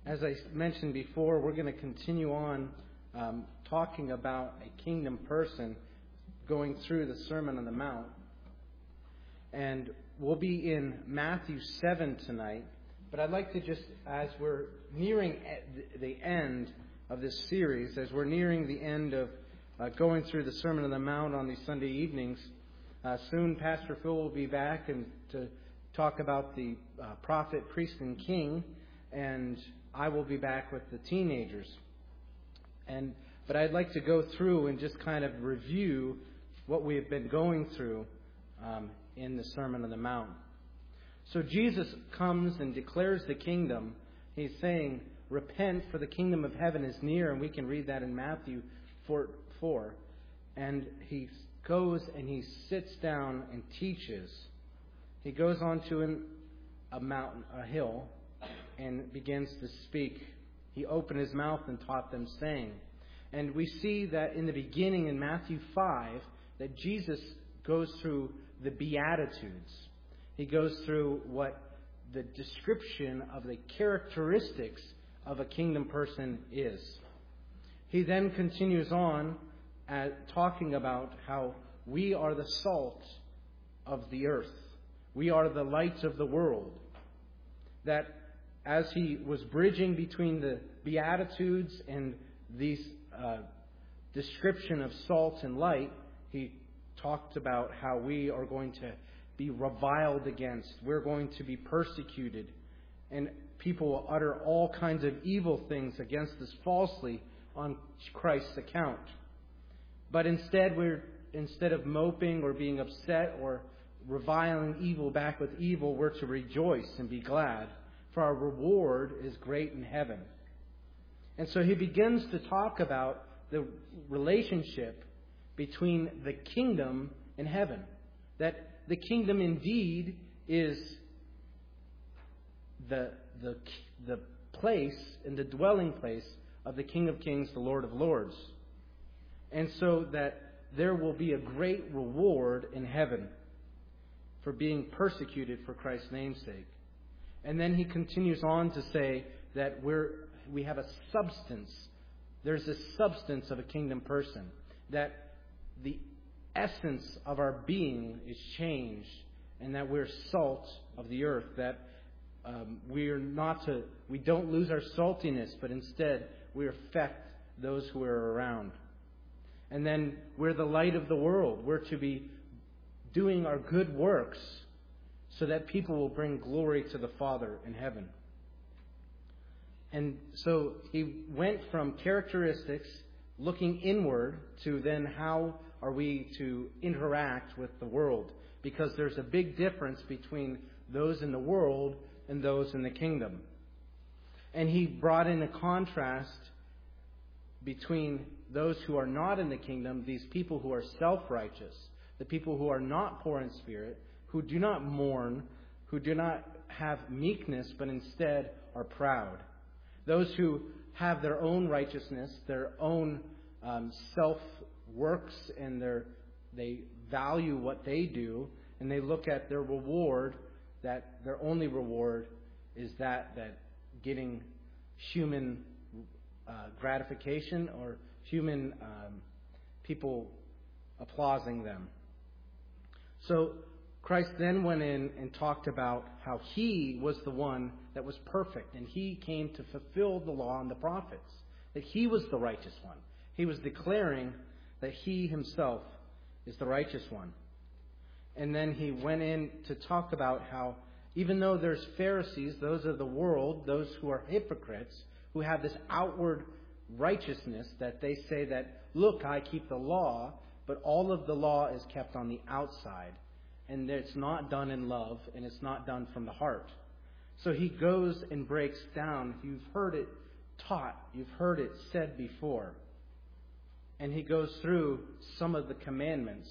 As I mentioned before, we're going to continue on talking about a kingdom person, going through the Sermon on the Mount. And we'll be in Matthew 7 tonight. But I'd like to just, as we're nearing the end of this series, as we're nearing the end of going through the Sermon on the Mount on these Sunday evenings, soon Pastor Phil will be back and to talk about the prophet, priest, and king, and I will be back with the teenagers. But I'd like to go through and just kind of review what we have been going through in the Sermon on the Mount. So Jesus comes and declares the kingdom. He's saying, repent, for the kingdom of heaven is near. And we can read that in Matthew 4. And he goes and he sits down and teaches. He goes onto a mountain, a hill, and begins to speak. He opened his mouth and taught them, saying. And we see that in the beginning in Matthew 5, that Jesus goes through the Beatitudes. He goes through what the description of the characteristics of a kingdom person is. He then continues on talking about how we are the salt of the earth. We are the light of the world. That as he was bridging between the Beatitudes and these description of salt and light, he talked about how we are going to be reviled against. We're going to be persecuted. And people will utter all kinds of evil things against us falsely on Christ's account. But instead of moping or being upset or reviling evil back with evil, we're to rejoice and be glad, for our reward is great in heaven. And so he begins to talk about the relationship between the kingdom and heaven. That the kingdom indeed is the place and the dwelling place of the King of Kings, the Lord of Lords. And so that there will be a great reward in heaven for being persecuted for Christ's namesake. And then he continues on to say that we have a substance. There's a substance of a kingdom person. That the essence of our being is changed, and that we're salt of the earth. That we don't lose our saltiness, but instead we affect those who are around. And then we're the light of the world. We're to be doing our good works so that people will bring glory to the Father in heaven. And so he went from characteristics, looking inward, to then how are we to interact with the world? Because there's a big difference between those in the world and those in the kingdom. And he brought in a contrast between those who are not in the kingdom, these people who are self-righteous, the people who are not poor in spirit, who do not mourn, who do not have meekness, but instead are proud. Those who have their own righteousness, their own self-works, and they value what they do, and they look at their reward, that their only reward is that getting human gratification or human people applauding them. So Christ then went in and talked about how he was the one that was perfect, and he came to fulfill the law and the prophets, that he was the righteous one. He was declaring that he himself is the righteous one. And then he went in to talk about how even though there's Pharisees, those of the world, those who are hypocrites, who have this outward righteousness that they say that, look, I keep the law, but all of the law is kept on the outside. And it's not done in love, and it's not done from the heart. So he goes and breaks down. You've heard it taught. You've heard it said before. And he goes through some of the commandments.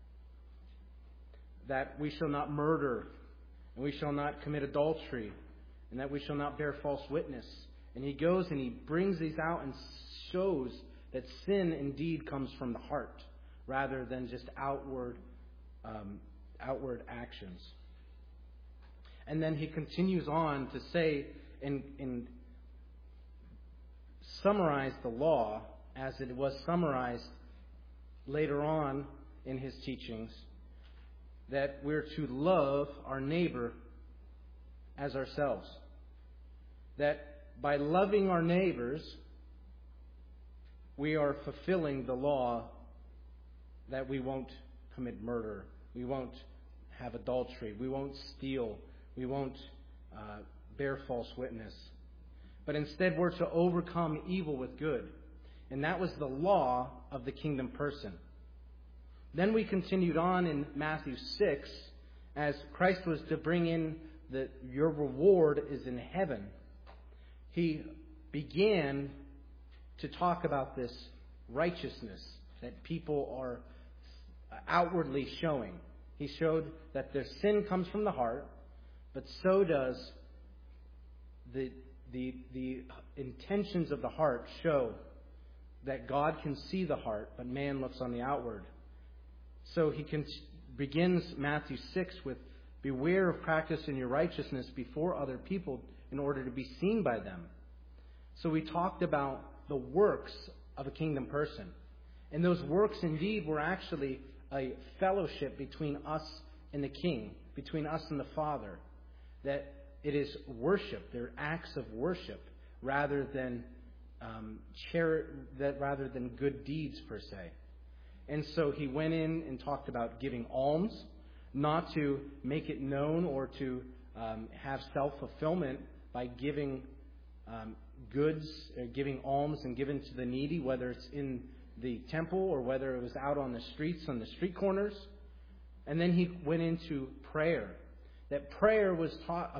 That we shall not murder, and we shall not commit adultery, and that we shall not bear false witness. And he goes and he brings these out and shows that sin indeed comes from the heart, rather than just outward actions. And then he continues on to say in summarize the law as it was summarized later on in his teachings, that we're to love our neighbor as ourselves. That by loving our neighbors, we are fulfilling the law that we won't commit murder, we won't have adultery, we won't steal, we won't bear false witness. But instead we're to overcome evil with good. And that was the law of the kingdom person. Then we continued on in Matthew 6, as Christ was to bring in that your reward is in heaven. He began to talk about this righteousness that people are outwardly showing. He showed that their sin comes from the heart, but so does the intentions of the heart show that God can see the heart, but man looks on the outward. So he begins Matthew 6 with, beware of practicing your righteousness before other people in order to be seen by them. So we talked about the works of a kingdom person. And those works indeed were actually a fellowship between us and the King, between us and the Father. That it is worship, they're acts of worship rather than good deeds per se. And so he went in and talked about giving alms, not to make it known or to have self-fulfillment by giving goods, giving alms and giving to the needy, whether it's in the temple or whether it was out on the streets, on the street corners. And then he went into prayer. That prayer was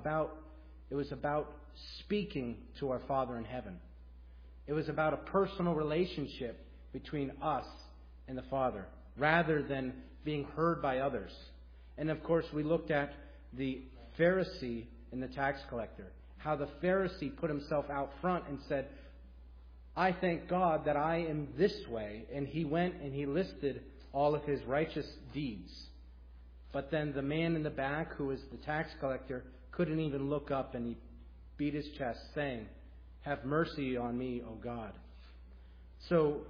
about speaking to our Father in heaven. It was about a personal relationship between us and the Father, rather than being heard by others. And of course, we looked at the Pharisee and the tax collector. How the Pharisee put himself out front and said, I thank God that I am this way. And he went and he listed all of his righteous deeds. But then the man in the back, who was the tax collector, couldn't even look up, and he beat his chest, saying, have mercy on me, O God. So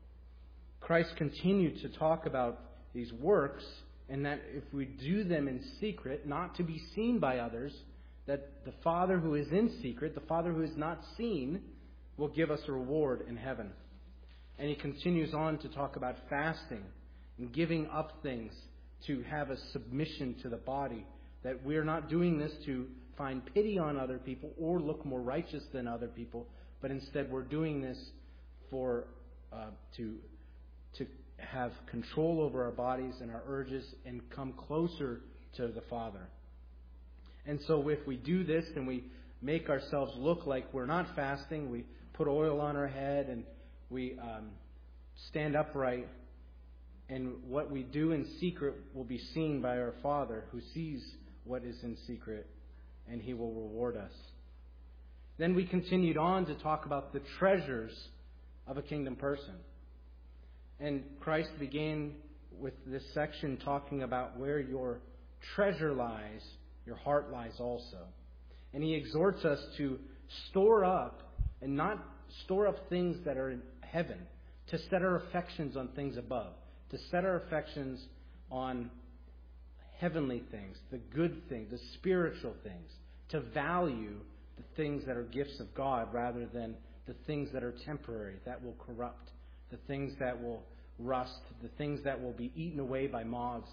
Christ continued to talk about these works, and that if we do them in secret, not to be seen by others, that the Father who is in secret, the Father who is not seen, will give us a reward in heaven. And he continues on to talk about fasting and giving up things to have a submission to the body, that we're not doing this to find pity on other people or look more righteous than other people, but instead we're doing this for to have control over our bodies and our urges and come closer to the Father. And so if we do this and we make ourselves look like we're not fasting, we put oil on our head and we stand upright, and what we do in secret will be seen by our Father, who sees what is in secret, and he will reward us. Then we continued on to talk about the treasures of a kingdom person. And Christ began with this section talking about where your treasure lies, your heart lies also. And he exhorts us to store up, and not store up things that are in heaven, to set our affections on things above, to set our affections on heavenly things, the good things, the spiritual things, to value the things that are gifts of God rather than the things that are temporary, that will corrupt, the things that will rust, the things that will be eaten away by moths.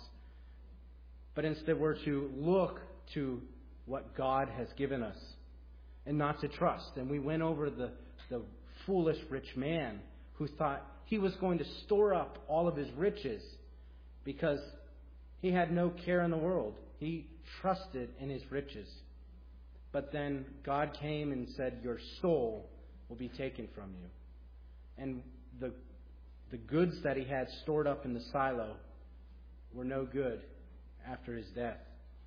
But instead we're to look to what God has given us and not to trust. And we went over the foolish rich man who thought he was going to store up all of his riches because he had no care in the world. He trusted in his riches. But then God came and said, your soul will be taken from you. And the goods that he had stored up in the silo were no good after his death.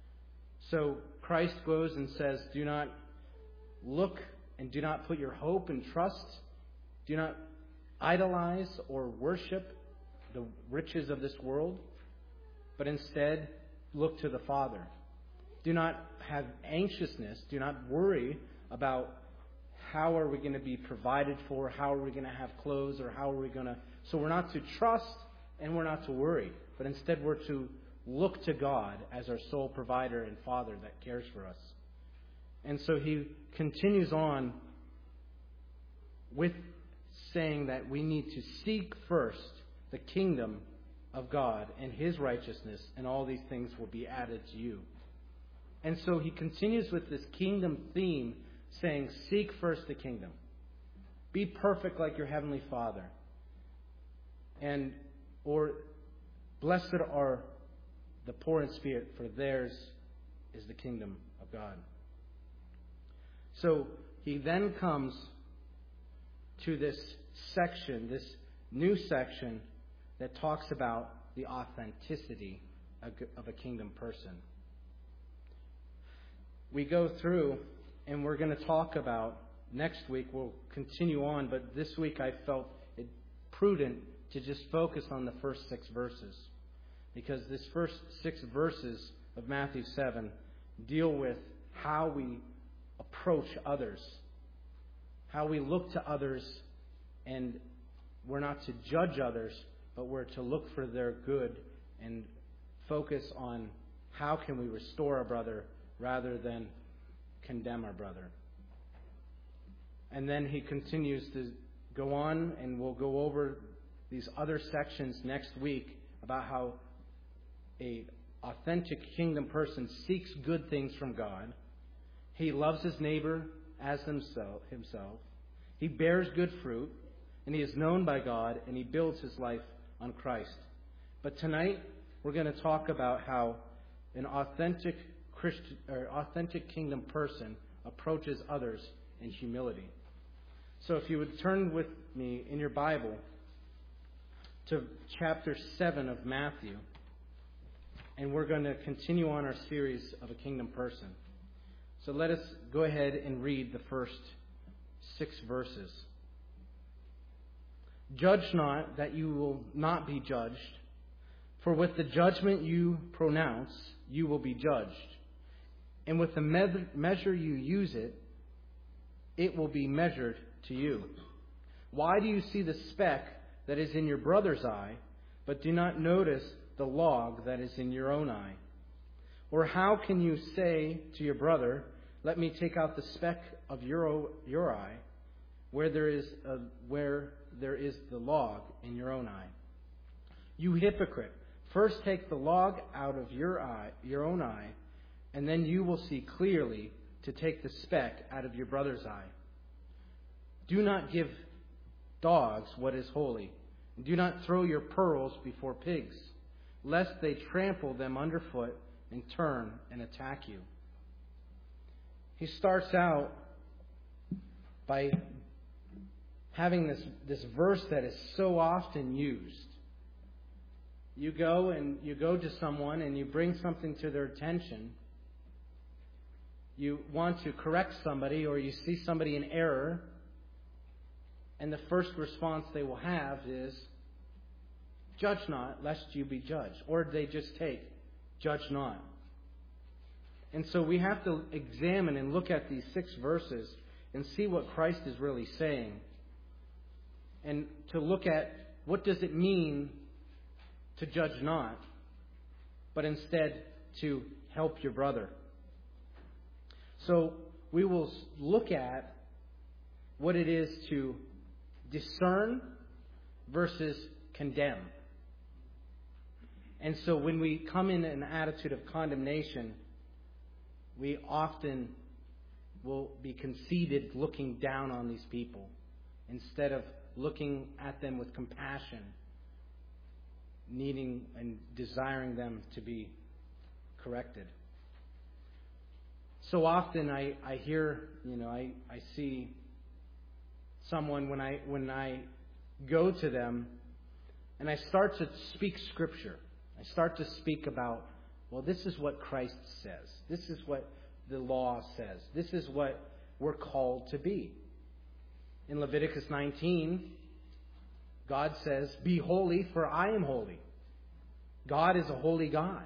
So Christ goes and says, do not look and do not put your hope and trust. Do not idolize or worship the riches of this world, but instead look to the Father. Do not have anxiousness. Do not worry about how are we going to be provided for? How are we going to have clothes? Or how are we going to... So we're not to trust and we're not to worry. But instead we're to look to God as our sole provider and Father that cares for us. And so he continues on with saying that we need to seek first the kingdom of God and His righteousness, and all these things will be added to you. And so he continues with this kingdom theme, saying, seek first the kingdom. Be perfect like your heavenly Father. Or blessed are the poor in spirit, for theirs is the kingdom of God. So he then comes to this section, this new section that talks about the authenticity of a kingdom person. We go through, and we're going to talk about, next week we'll continue on, but this week I felt it prudent to just focus on the first 6 verses. Because this first 6 verses of Matthew 7 deal with how we approach others, how we look to others, and we're not to judge others, but we're to look for their good and focus on how can we restore our brother rather than condemn our brother. And then he continues to go on, and we'll go over these other sections next week about how an authentic kingdom person seeks good things from God. He loves his neighbor as himself. He bears good fruit, and he is known by God, and he builds his life on Christ. But tonight, we're going to talk about how an authentic kingdom person approaches others in humility. So if you would turn with me in your Bible to chapter 7 of Matthew, and we're going to continue on our series of a kingdom person. So let us go ahead and read the first 6 verses. Judge not, that you will not be judged, for with the judgment you pronounce, you will be judged. And with the measure you use it will be measured to you. Why do you see the speck that is in your brother's eye, but do not notice the log that is in your own eye? Or how can you say to your brother, let me take out the speck of your eye, where there is the log in your own eye? You hypocrite! First take the log out of your own eye, and then you will see clearly to take the speck out of your brother's eye. Do not give dogs what is holy. Do not throw your pearls before pigs, lest they trample them underfoot and turn and attack you. He starts out by having this verse that is so often used. You go to someone and you bring something to their attention. You want to correct somebody, or you see somebody in error, and the first response they will have is, judge not, lest you be judged. Or they just take, judge not. And so we have to examine and look at these 6 verses and see what Christ is really saying. And to look at what does it mean to judge not, but instead to help your brother. So we will look at what it is to discern versus condemn. And so when we come in an attitude of condemnation, we often will be conceited, looking down on these people instead of looking at them with compassion, needing and desiring them to be corrected. So often I hear, I see someone when I go to them and I start to speak Scripture. I start to speak about, well, this is what Christ says. This is what the law says. This is what we're called to be. In Leviticus 19, God says, be holy, for I am holy. God is a holy God.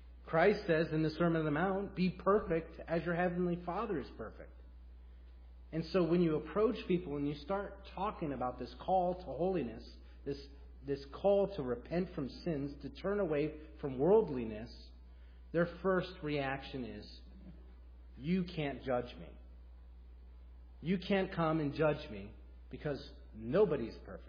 Christ says in the Sermon on the Mount, be perfect as your heavenly Father is perfect. And so when you approach people and you start talking about this call to holiness, this call to repent from sins, to turn away from worldliness, their first reaction is, you can't judge me. You can't come and judge me because nobody's perfect.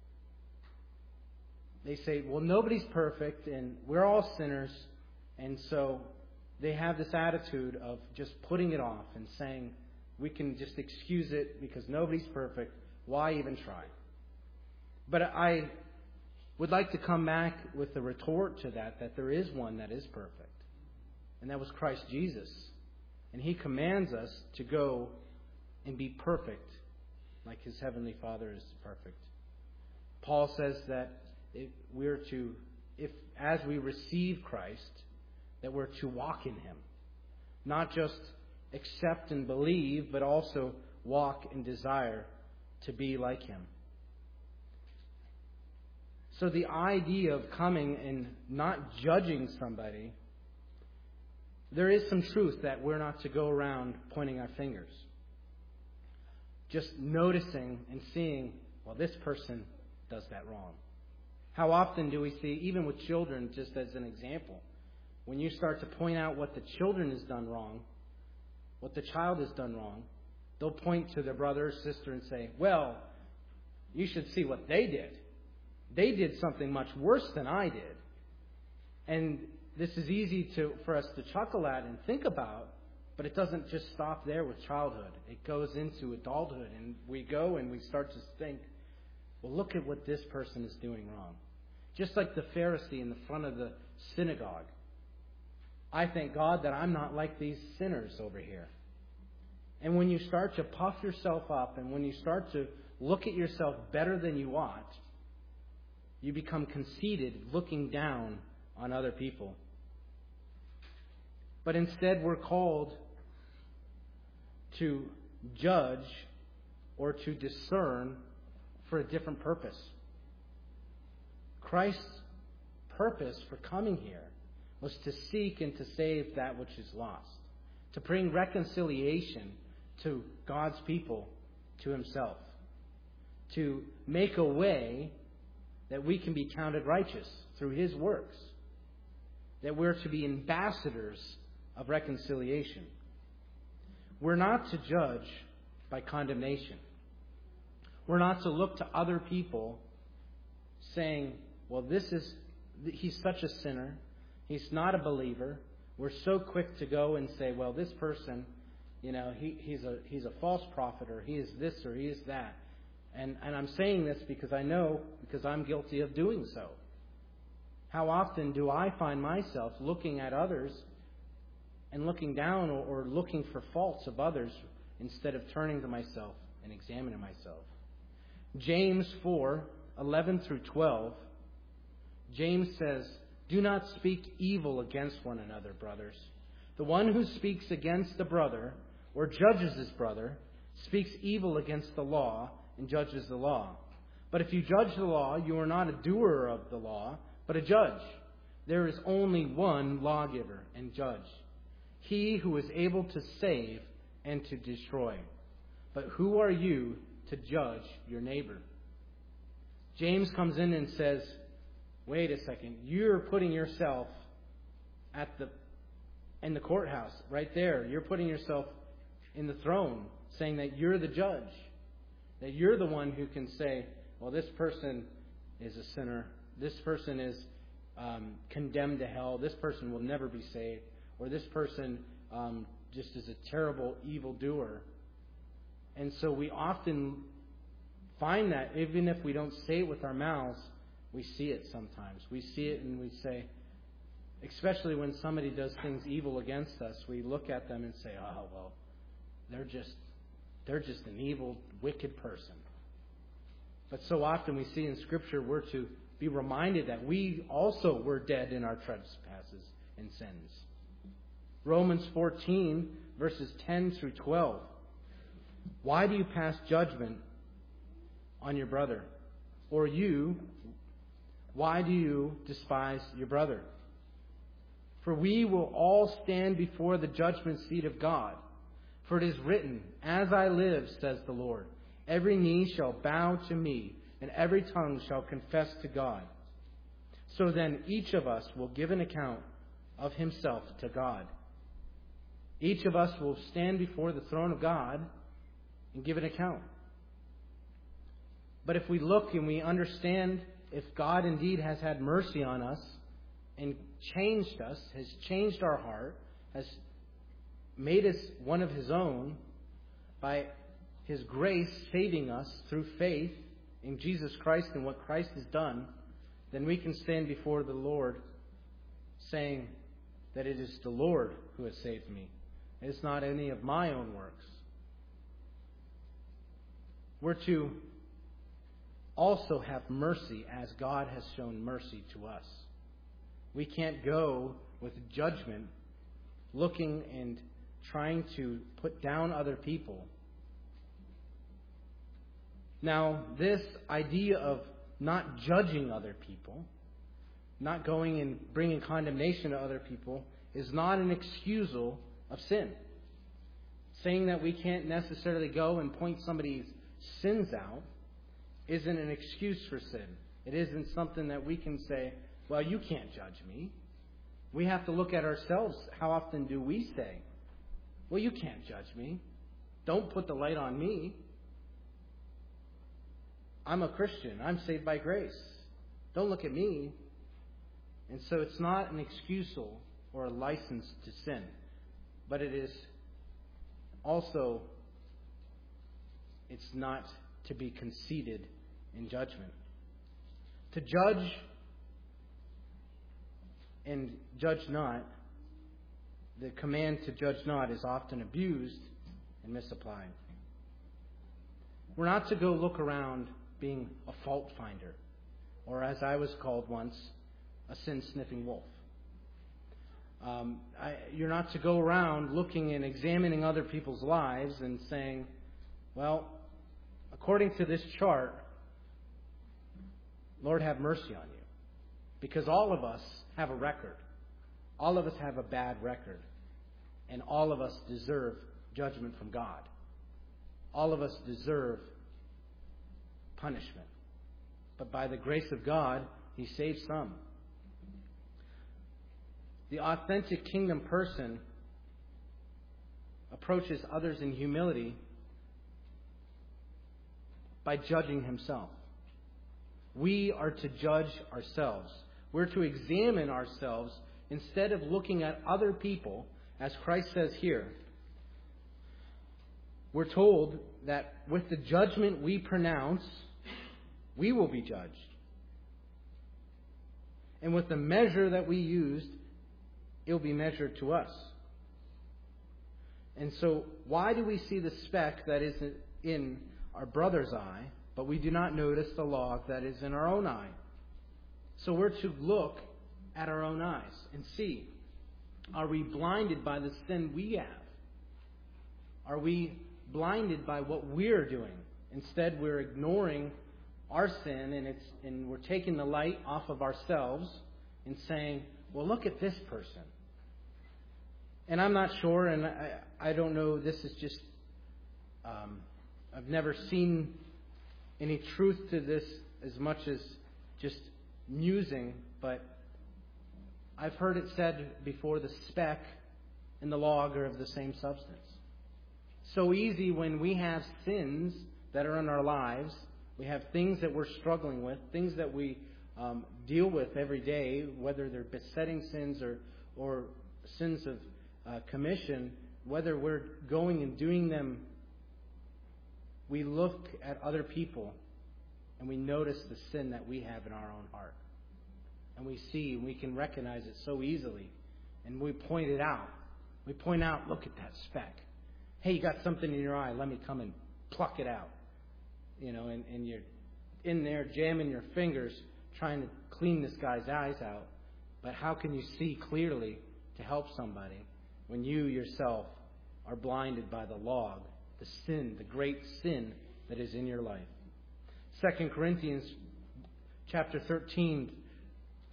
They say, well, nobody's perfect and we're all sinners. And so they have this attitude of just putting it off and saying, we can just excuse it because nobody's perfect. Why even try? But I would like to come back with a retort to that there is one that is perfect. And that was Christ Jesus. And He commands us to go and be perfect like His Heavenly Father is perfect. Paul says that as we receive Christ, that we're to walk in Him. Not just accept and believe, but also walk and desire to be like Him. So the idea of coming and not judging somebody, there is some truth that we're not to go around pointing our fingers. Just noticing and seeing, well, this person does that wrong. How often do we see, even with children, just as an example, when you start to point out what the children has done wrong, what the child has done wrong, they'll point to their brother or sister and say, well, you should see what they did. They did something much worse than I did. And this is easy for us to chuckle at and think about, but it doesn't just stop there with childhood. It goes into adulthood, and we go and we start to think, well, look at what this person is doing wrong. Just like the Pharisee in the front of the synagogue. I thank God that I'm not like these sinners over here. And when you start to puff yourself up and when you start to look at yourself better than you ought, you become conceited, looking down on other people. But instead we're called to judge or to discern for a different purpose. Christ's purpose for coming here was to seek and to save that which is lost, to bring reconciliation to God's people to Himself, to make a way that we can be counted righteous through His works, that we're to be ambassadors of reconciliation. We're not to judge by condemnation. We're not to look to other people saying, well, he's such a sinner. He's not a believer. We're so quick to go and say, well, this person, he's a false prophet, or he is this, or he is that. And I'm saying this because I know, because I'm guilty of doing so. How often do I find myself looking at others and looking down or looking for faults of others instead of turning to myself and examining myself? James 4:11 through 12, James says, do not speak evil against one another, brothers. The one who speaks against a brother or judges his brother speaks evil against the law and judges the law. But if you judge the law, you are not a doer of the law, but a judge. There is only one lawgiver and judge, He who is able to save and to destroy. But who are you to judge your neighbor? James comes in and says, wait a second, you're putting yourself in the courthouse right there. You're putting yourself in the throne, saying that you're the judge, that you're the one who can say, well, this person is a sinner. This person is condemned to hell. This person will never be saved. Or this person just is a terrible evildoer. And so we often find that even if we don't say it with our mouths, we see it sometimes. We see it and we say, especially when somebody does things evil against us, we look at them and say, oh, well, they're just an evil, wicked person. But so often we see in Scripture we're to be reminded that we also were dead in our trespasses and sins. Romans 14, verses 10 through 12. Why do you pass judgment on your brother? Or you, why do you despise your brother? For we will all stand before the judgment seat of God. For it is written, As I live, says the Lord, every knee shall bow to me, and every tongue shall confess to God. So then each of us will give an account of himself to God. Each of us will stand before the throne of God and give an account. But if we look and we understand if God indeed has had mercy on us and changed us, has changed our heart, has made us one of His own by His grace saving us through faith in Jesus Christ and what Christ has done, then we can stand before the Lord saying that it is the Lord who has saved me. It is not any of my own works. We're to also have mercy as God has shown mercy to us. We can't go with judgment looking and trying to put down other people. Now, this idea of not judging other people, not going and bringing condemnation to other people, is not an excusal of sin. Saying that we can't necessarily go and point somebody's sins out isn't an excuse for sin. It isn't something that we can say, well, you can't judge me. We have to look at ourselves. How often do we say, well, you can't judge me. Don't put the light on me. I'm a Christian. I'm saved by grace. Don't look at me. And so it's not an excusal or a license to sin. But it is also, it's not to be conceited in judgment. To judge and judge not, the command to judge not is often abused and misapplied. We're not to go look around being a fault finder, or as I was called once, a sin-sniffing wolf. You're not to go around looking and examining other people's lives and saying, well, according to this chart, Lord, have mercy on you. Because all of us have a record. All of us have a bad record. And all of us deserve judgment from God. All of us deserve punishment. But by the grace of God, He saves some. The authentic kingdom person approaches others in humility by judging himself. We are to judge ourselves. We're to examine ourselves instead of looking at other people, as Christ says here. We're told that with the judgment we pronounce, we will be judged. And with the measure that we used, it will be measured to us. And so, why do we see the speck that is in our brother's eye, but we do not notice the log that is in our own eye? So we're to look at our own eyes and see, are we blinded by the sin we have? Are we blinded by what we're doing? Instead, we're ignoring our sin and we're taking the light off of ourselves and saying, well, look at this person. And I'm not sure, and I don't know, this is just, I've never seen any truth to this as much as just musing, but I've heard it said before, the speck and the log are of the same substance. So easy when we have sins that are in our lives, we have things that we're struggling with, things that we deal with every day, whether they're besetting sins or sins of commission, whether we're going and doing them, we look at other people and we notice the sin that we have in our own heart. And we see, and we can recognize it so easily. And we point it out. We point out, look at that speck. Hey, you got something in your eye. Let me come and pluck it out. You know, and you're in there jamming your fingers trying to clean this guy's eyes out. But how can you see clearly to help somebody when you yourself are blinded by the log, the sin, the great sin that is in your life? 2 Corinthians chapter 13,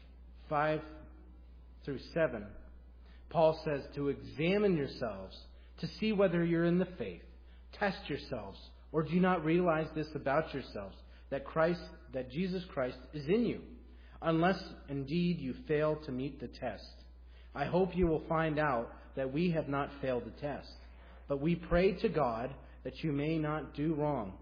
5 through 7, Paul says to examine yourselves to see whether you're in the faith. Test yourselves, or do you not realize this about yourselves, that Jesus Christ is in you, unless indeed you fail to meet the test. I hope you will find out that we have not failed the test. But we pray to God that you may not do wrong,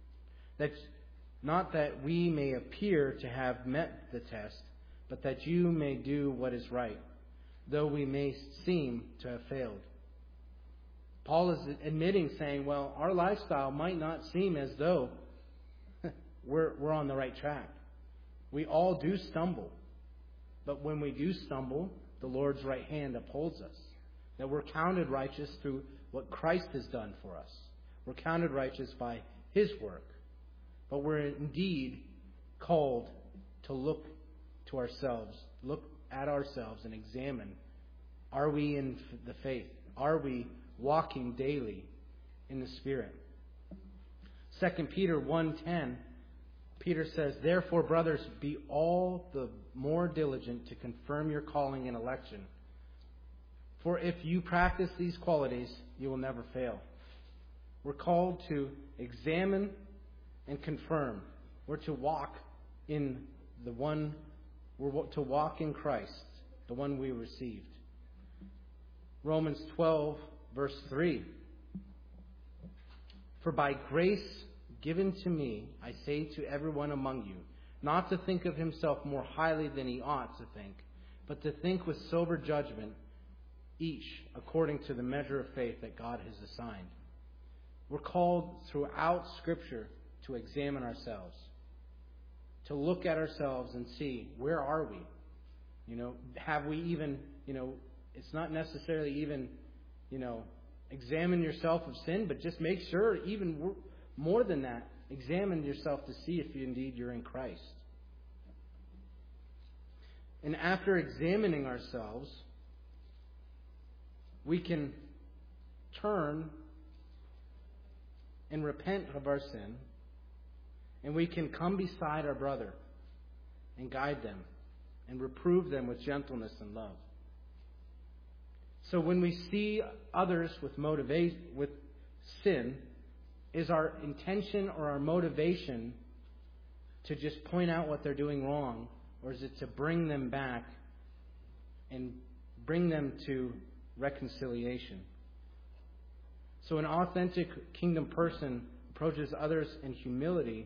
not that we may appear to have met the test, but that you may do what is right, though we may seem to have failed. Paul is admitting, saying, well, our lifestyle might not seem as though we're on the right track. We all do stumble. But when we do stumble, the Lord's right hand upholds us. That we're counted righteous through what Christ has done for us. We're counted righteous by His work. But we're indeed called to look at ourselves and examine, are we in the faith? Are we walking daily in the Spirit? 2 Peter 1:10, Peter says, therefore, brothers, be all the more diligent to confirm your calling and election. For if you practice these qualities, you will never fail. We're called to examine and confirm. We're to walk in Christ, the one we received. Romans 12, verse 3. For by grace given to me, I say to everyone among you, not to think of himself more highly than he ought to think, but to think with sober judgment, each according to the measure of faith that God has assigned. We're called throughout Scripture to examine ourselves, to look at ourselves and see, where are we? Have we even, it's not necessarily even, examine yourself of sin, but just make sure, even more than that, examine yourself to see if indeed you're in Christ. And after examining ourselves, we can turn and repent of our sin, and we can come beside our brother and guide them and reprove them with gentleness and love. So when we see others with sin, is our intention or our motivation to just point out what they're doing wrong, or is it to bring them back and bring them to reconciliation? So an authentic kingdom person approaches others in humility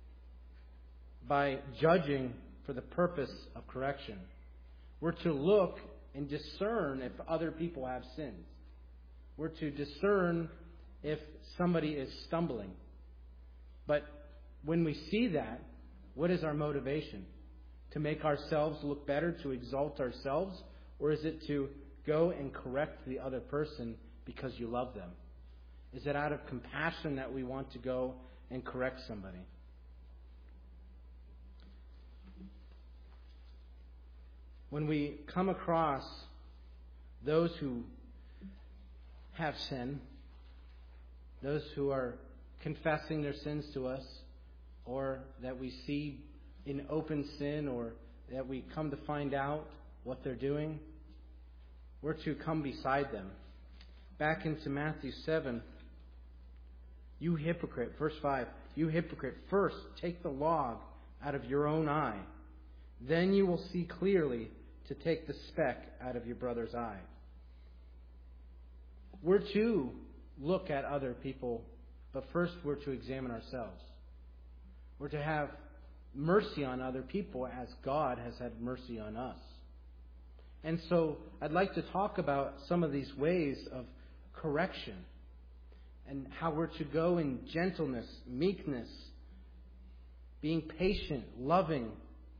by judging for the purpose of correction. We're to look and discern if other people have sins. We're to discern if somebody is stumbling. But when we see that, what is our motivation? To make ourselves look better, to exalt ourselves? Or is it to go and correct the other person because you love them? Is it out of compassion that we want to go and correct somebody? When we come across those who have sin, those who are confessing their sins to us, or that we see in open sin, or that we come to find out what they're doing, we're to come beside them. Back into Matthew 7, you hypocrite, verse 5, you hypocrite, first take the log out of your own eye, then you will see clearly to take the speck out of your brother's eye. We're to look at other people, but first we're to examine ourselves. We're to have mercy on other people as God has had mercy on us. And so I'd like to talk about some of these ways of correction and how we're to go in gentleness, meekness, being patient, loving,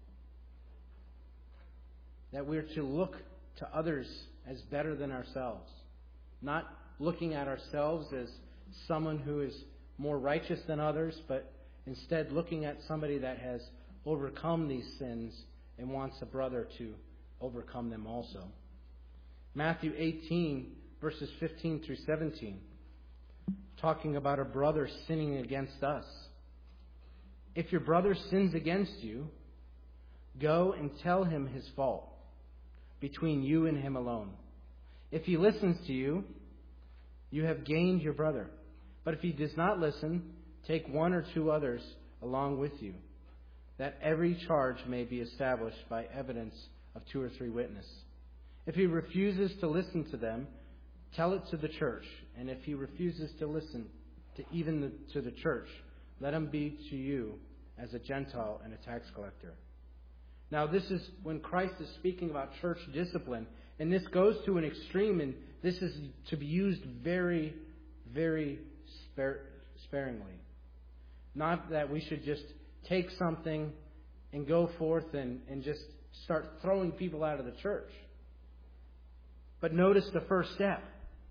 that we're to look to others as better than ourselves, not looking at ourselves as someone who is more righteous than others, but instead looking at somebody that has overcome these sins and wants a brother to overcome them also. Matthew 18, verses 15 through 17, talking about a brother sinning against us. If your brother sins against you, go and tell him his fault between you and him alone. If he listens to you, You have gained your brother. But if he does not listen, take 1 or 2 others along with you, that every charge may be established by evidence of 2 or 3 witnesses. If he refuses to listen to them, tell it to the church. And if he refuses to listen to the church, let him be to you as a Gentile and a tax collector. Now, this is when Christ is speaking about church discipline, and this goes to an extreme, and this is to be used very, very sparingly. Not that we should just take something and go forth and just start throwing people out of the church. But notice the first step.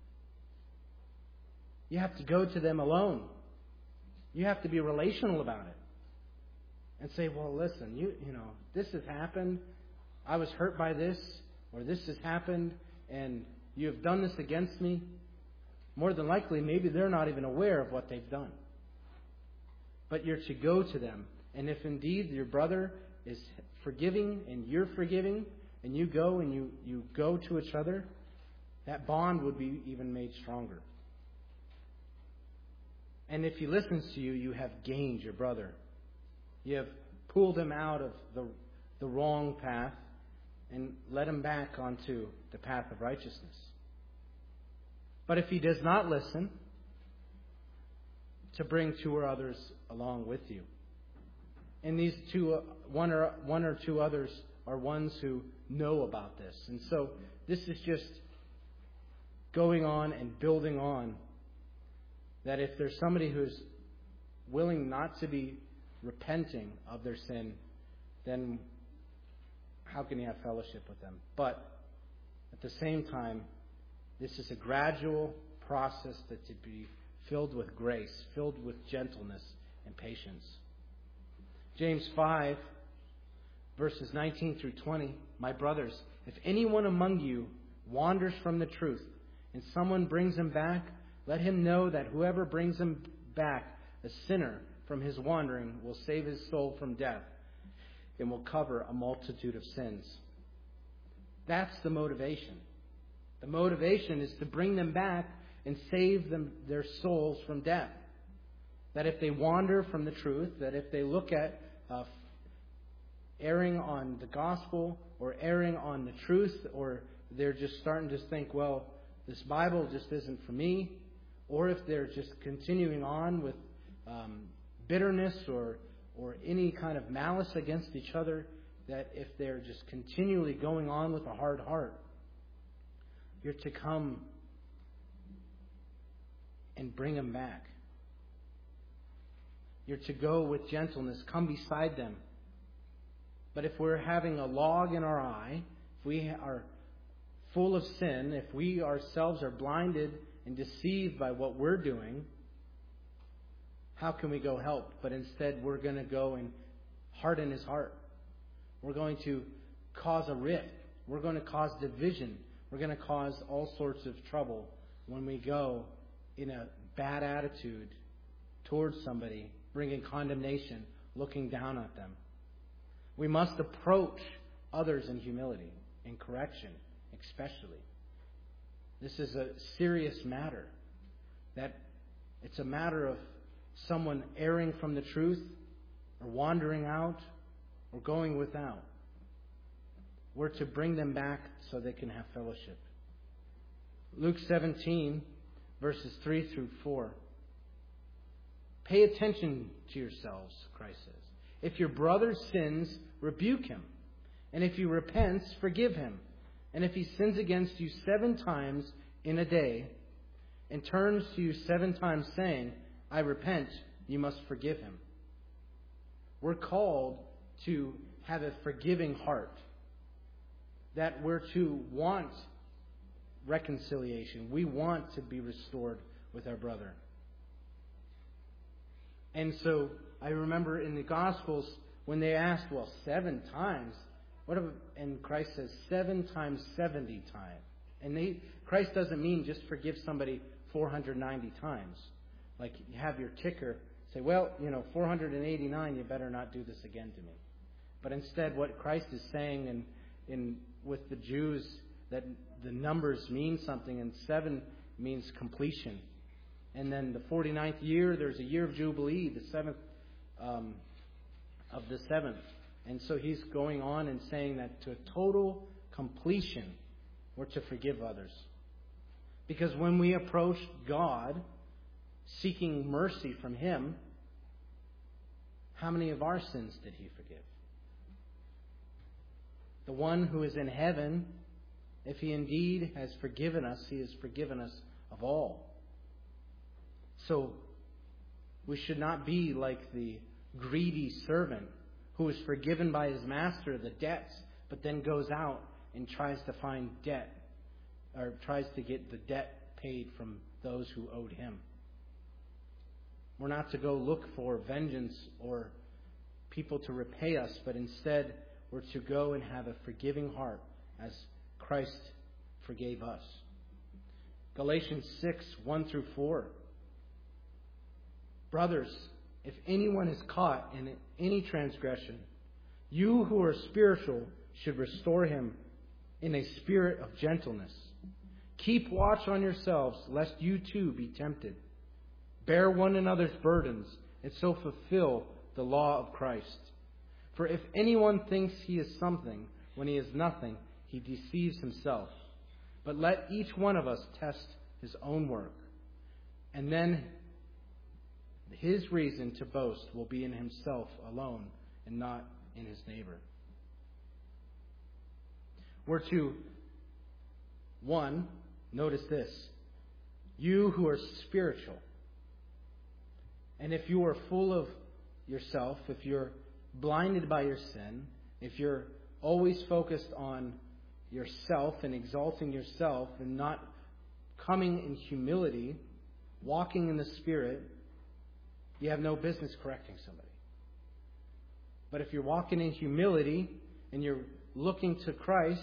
You have to go to them alone. You have to be relational about it. And say, well, listen, you know, this has happened. I was hurt by this, or this has happened, and you have done this against me. More than likely, maybe they're not even aware of what they've done. But you're to go to them. And if indeed your brother is forgiving and you're forgiving, and you go and you go to each other, that bond would be even made stronger. And if he listens to you, you have gained your brother. You have pulled him out of the wrong path and led him back onto the path of righteousness. But if he does not listen, to bring 2 or others along with you. And these 2, 1 or 2 others are ones who know about this. And so this is just going on and building on that if there's somebody who's willing not to be repenting of their sin, then how can you have fellowship with them? But at the same time, this is a gradual process that to be filled with grace, filled with gentleness and patience. James 5, verses 19 through 20. My brothers, if anyone among you wanders from the truth and someone brings him back, let him know that whoever brings him back, a sinner, from his wandering will save his soul from death and will cover a multitude of sins. That's the motivation. The motivation is to bring them back and save them, their souls from death. That if they wander from the truth, that if they look at erring on the gospel or erring on the truth, or they're just starting to think, well, this Bible just isn't for me, or if they're just continuing on with bitterness or any kind of malice against each other, that if they're just continually going on with a hard heart, you're to come and bring them back. You're to go with gentleness, come beside them. But if we're having a log in our eye, if we are full of sin, if we ourselves are blinded and deceived by what we're doing, how can we go help? But instead, we're going to go and harden his heart. We're going to cause a rift. We're going to cause division. We're going to cause all sorts of trouble when we go in a bad attitude towards somebody, bringing condemnation, looking down at them. We must approach others in humility, in correction, especially. This is a serious matter. That it's a matter of someone erring from the truth, or wandering out, or going without. We're to bring them back so they can have fellowship. Luke 17, verses 3 through 4. Pay attention to yourselves, Christ says. If your brother sins, rebuke him. And if he repents, forgive him. And if he sins against you 7 times in a day, and turns to you 7 times saying, I repent, you must forgive him. We're called to have a forgiving heart. That we're to want reconciliation. We want to be restored with our brother. And so I remember in the Gospels when they asked, 7 times, and Christ says 7 times 70 times. And Christ doesn't mean just forgive somebody 490 times. Like you have your ticker, say, 489, you better not do this again to me. But instead what Christ is saying with the Jews, that the numbers mean something, and 7 means completion. And then the 49th year, there's a year of Jubilee, the seventh of the seventh. And so he's going on and saying that to total completion, we're to forgive others. Because when we approach God, seeking mercy from Him, how many of our sins did He forgive? The one who is in heaven, if He indeed has forgiven us, He has forgiven us of all. So we should not be like the greedy servant who is forgiven by his master the debts, but then goes out and tries to find debt, or tries to get the debt paid from those who owed him. We're not to go look for vengeance or people to repay us, but instead we're to go and have a forgiving heart as Christ forgave us. Galatians 6, 1 through 4. Brothers, if anyone is caught in any transgression, you who are spiritual should restore him in a spirit of gentleness. Keep watch on yourselves, lest you too be tempted. Bear one another's burdens, and so fulfill the law of Christ. For if anyone thinks he is something when he is nothing, he deceives himself. But let each one of us test his own work, and then his reason to boast will be in himself alone and not in his neighbor. We're to, one, notice this, you who are spiritual. And if you are full of yourself, if you're blinded by your sin, if you're always focused on yourself and exalting yourself and not coming in humility, walking in the Spirit, you have no business correcting somebody. But if you're walking in humility and you're looking to Christ,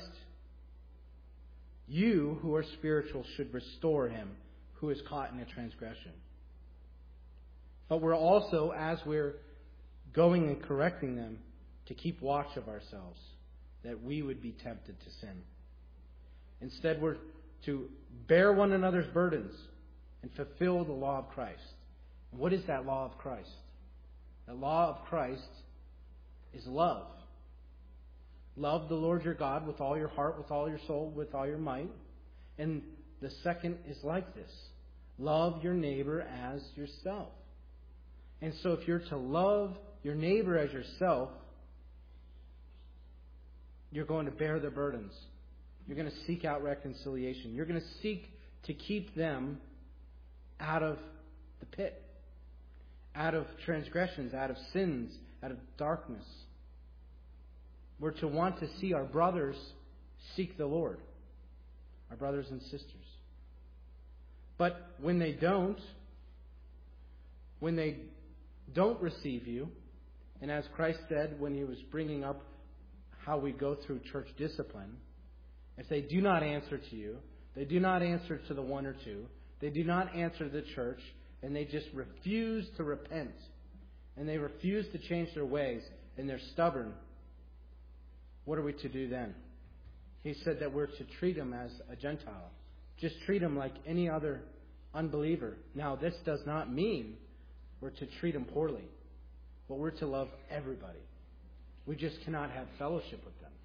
you who are spiritual should restore him who is caught in a transgression. But we're also, as we're going and correcting them, to keep watch of ourselves, that we would be tempted to sin. Instead, we're to bear one another's burdens and fulfill the law of Christ. What is that law of Christ? The law of Christ is love. Love the Lord your God with all your heart, with all your soul, with all your might. And the second is like this. Love your neighbor as yourself. And so if you're to love your neighbor as yourself, you're going to bear their burdens. You're going to seek out reconciliation. You're going to seek to keep them out of the pit, out of transgressions, out of sins, out of darkness. We're to want to see our brothers seek the Lord, our brothers and sisters. But when they don't receive you, and as Christ said when He was bringing up how we go through church discipline, if they do not answer to you, they do not answer to the one or two, they do not answer the church, and they just refuse to repent, and they refuse to change their ways, and they're stubborn, what are we to do then? He said that we're to treat them as a Gentile. Just treat them like any other unbeliever. Now, this does not mean we're to treat them poorly, but we're to love everybody. We just cannot have fellowship with them.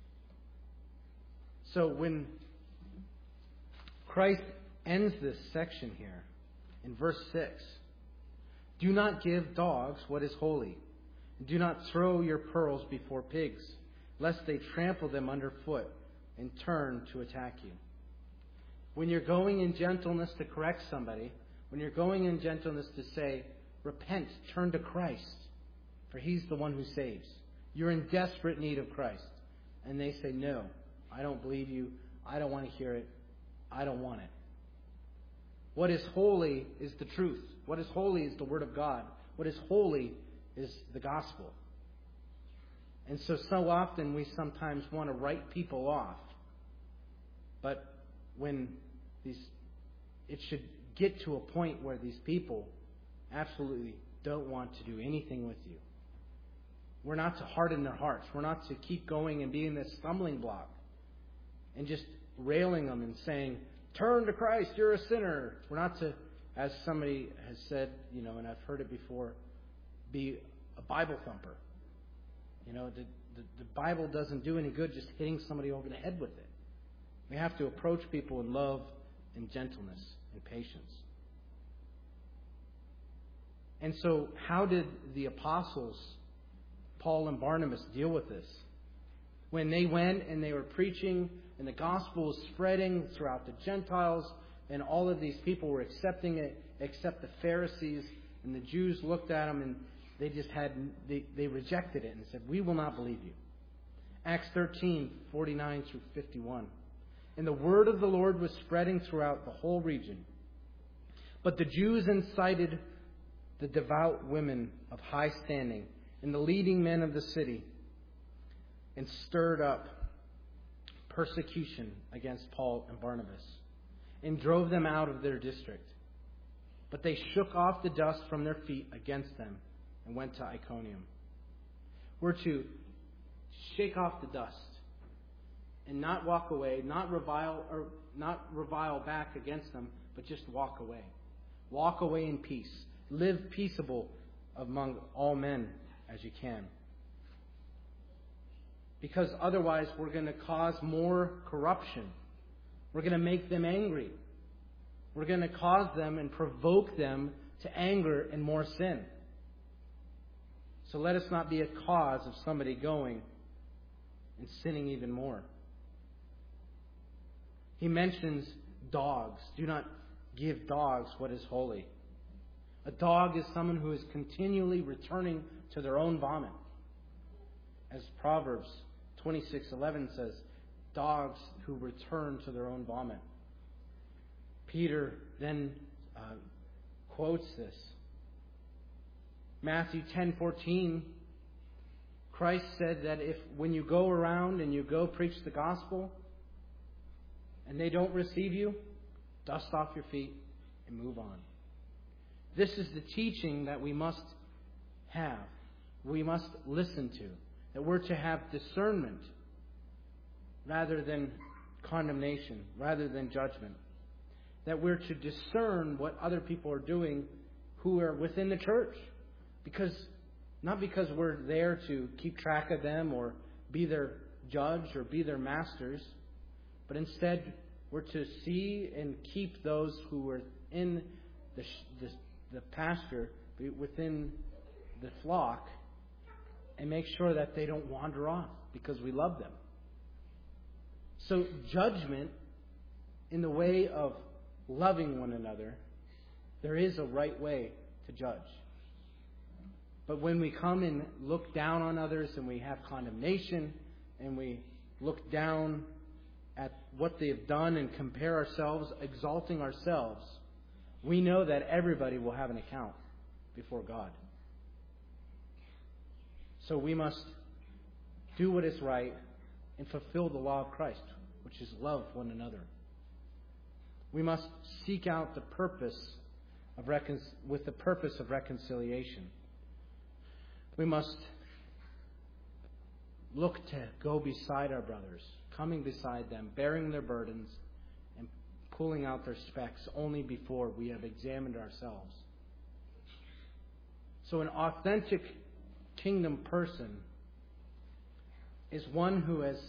So when Christ ends this section here, in verse 6, do not give dogs what is holy, and do not throw your pearls before pigs, lest they trample them underfoot and turn to attack you. When you're going in gentleness to correct somebody, when you're going in gentleness to say, repent, turn to Christ, for He's the one who saves. You're in desperate need of Christ. And they say, no, I don't believe you. I don't want to hear it. I don't want it. What is holy is the truth. What is holy is the Word of God. What is holy is the gospel. And so often we sometimes want to write people off. But when it should get to a point where these people absolutely don't want to do anything with you. We're not to harden their hearts. We're not to keep going and being this stumbling block and just railing them and saying, turn to Christ, you're a sinner. We're not to, as somebody has said, and I've heard it before, be a Bible thumper. The Bible doesn't do any good just hitting somebody over the head with it. We have to approach people in love and gentleness and patience. And so how did the apostles, Paul and Barnabas, deal with this? When they went and they were preaching and the gospel was spreading throughout the Gentiles and all of these people were accepting it, except the Pharisees and the Jews looked at them and they rejected it and said, "We will not believe you." Acts 13:49 through 51. And the word of the Lord was spreading throughout the whole region. But the Jews incited the devout women of high standing and the leading men of the city and stirred up persecution against Paul and Barnabas and drove them out of their district. But they shook off the dust from their feet against them and went to Iconium. We're to shake off the dust and not walk away, not revile back against them, but just walk away. Walk away in peace. Live peaceable among all men as you can. Because otherwise we're going to cause more corruption. We're going to make them angry. We're going to cause them and provoke them to anger and more sin. So let us not be a cause of somebody going and sinning even more. He mentions dogs. Do not give dogs what is holy. A dog is someone who is continually returning to their own vomit. As Proverbs 26:11 says, dogs who return to their own vomit. Peter then quotes this. Matthew 10:14, Christ said that when you go around and you go preach the gospel and they don't receive you, dust off your feet and move on. This is the teaching that we must have. We must listen to. That we're to have discernment rather than condemnation, rather than judgment. That we're to discern what other people are doing who are within the church. Not because we're there to keep track of them or be their judge or be their masters, but instead we're to see and keep those who are in the pasture, within the flock, and make sure that they don't wander off because we love them. So judgment in the way of loving one another, there is a right way to judge. But when we come and look down on others and we have condemnation and we look down at what they have done and compare ourselves, exalting ourselves, we know that everybody will have an account before God. So we must do what is right and fulfill the law of Christ, which is love one another. We must seek out the purpose with the purpose of reconciliation. We must look to go beside our brothers, coming beside them, bearing their burdens, and pulling out their specks only before we have examined ourselves. So an authentic kingdom person is one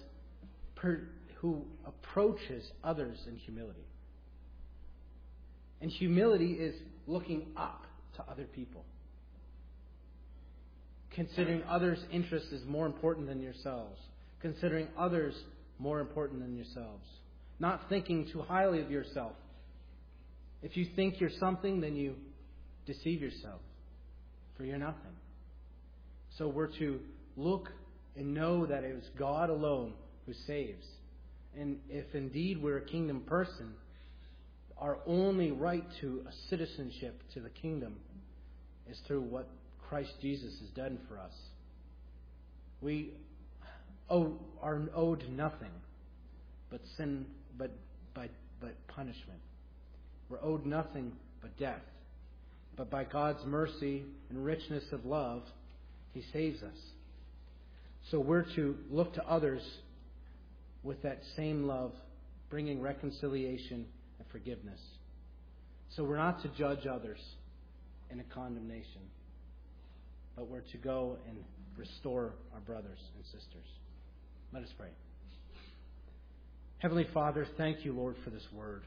who approaches others in humility. And humility is looking up to other people. Considering others' interests is more important than yourselves. Considering others more important than yourselves. Not thinking too highly of yourself. If you think you're something, then you deceive yourself. For you're nothing. So we're to look and know that it is God alone who saves. And if indeed we're a kingdom person, our only right to a citizenship to the kingdom is through what Christ Jesus has done for us. We are owed nothing but sin, but punishment. We're owed nothing but death. But by God's mercy and richness of love, He saves us. So we're to look to others with that same love, bringing reconciliation and forgiveness. So we're not to judge others in a condemnation, but we're to go and restore our brothers and sisters. Let us pray. Heavenly Father, thank you, Lord, for this word.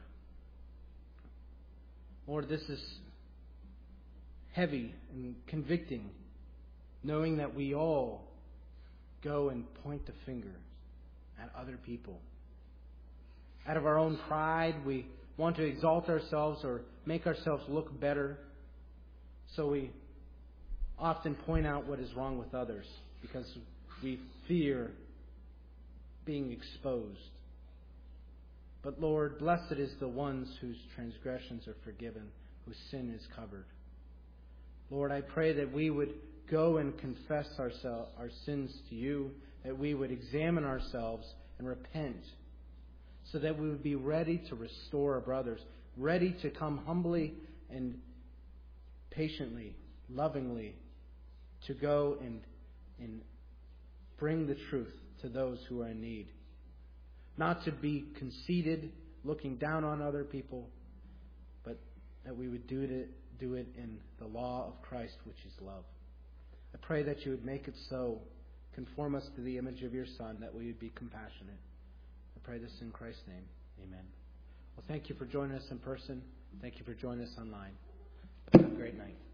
Lord, this is heavy and convicting, knowing that we all go and point the finger at other people. Out of our own pride, we want to exalt ourselves or make ourselves look better. So we often point out what is wrong with others because we fear being exposed. But Lord, blessed is the ones whose transgressions are forgiven, whose sin is covered. Lord, I pray that we would go and confess our sins to you, that we would examine ourselves and repent, so that we would be ready to restore our brothers, ready to come humbly and patiently, lovingly, to go and bring the truth to those who are in need. Not to be conceited, looking down on other people, but that we would do it in the law of Christ, which is love. I pray that you would make it so, conform us to the image of your Son, that we would be compassionate. I pray this in Christ's name. Amen. Well, thank you for joining us in person. Thank you for joining us online. Have a great night.